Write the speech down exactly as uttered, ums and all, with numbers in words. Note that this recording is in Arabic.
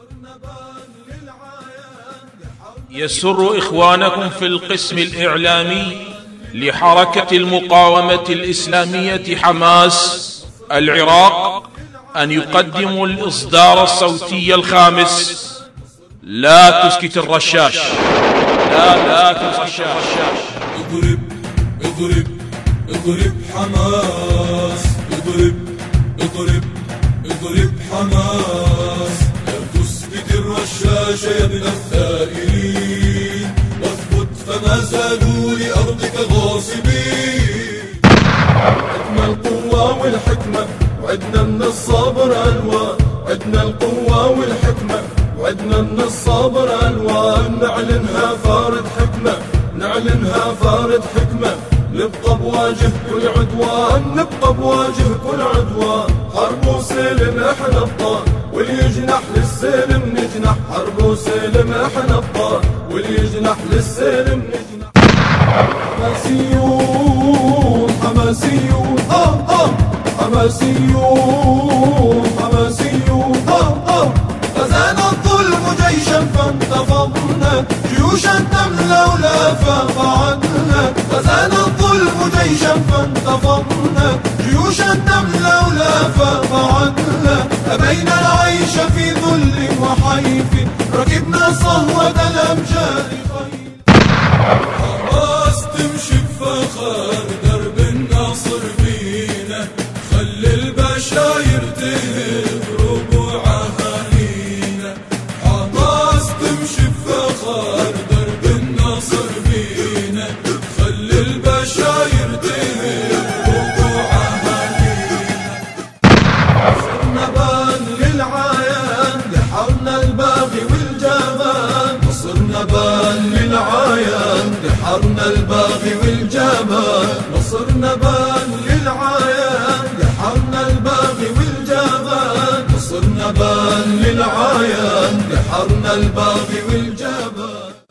يسر إخوانكم في القسم الإعلامي لحركة المقاومة الإسلامية حماس العراق أن يقدموا الإصدار الصوتي الخامس لا تسكت الرشاش. لا لا تسكت الرشاش. اضرب اضرب اضرب حماس، اضرب اضرب اضرب حماس، لا تسكت الرشاش يا ابن الثائرين، واثبت فما زالوا لأرضك غاصبين. عدنا القوة والحكمة وعدنا من الصبر ألوان، عدنا القوة والحكمة وعدنا من الصبر ألوان، نعلنها فارد حكمة نعلنها فارد حكمة، نبقى بواجه كل عدوان نبقى بواجه كل عدوان. حرب وسلم احنا الطان واللي يجنح للسلم نجنح، حرب وسلم احنا الطان واللي يجنح للسلم نجنح. حماسيون حماسيون اه اه حماسيون حماسيون اه اه غزانا الظلم جيشا فانتفضنا، جيوشا تملا ولافا قعدنا، غزانا الظلم جيشا فانتفضنا، جيوشا تملا ولافا قعدنا، أبينا العيش في ذل وحيف، ركبنا صهوة الأمجاد خيل. حماس تمشي بفخر درب الناصر فينا، خلي البشاير تهب ربوع أهالينا. حماس تمشي بفخر درب الناصر فينا، خلي البشاير تهب ربوع أهالينا. صرنا بان للعيان لحرنا الباغي والجبان، صرنا بان للعيان لحرنا الباغي والجبان، نصرنا بان للعيان لحرنا الباغي والجبان، نصرنا بان للعيان لحرنا الباغي والجبان.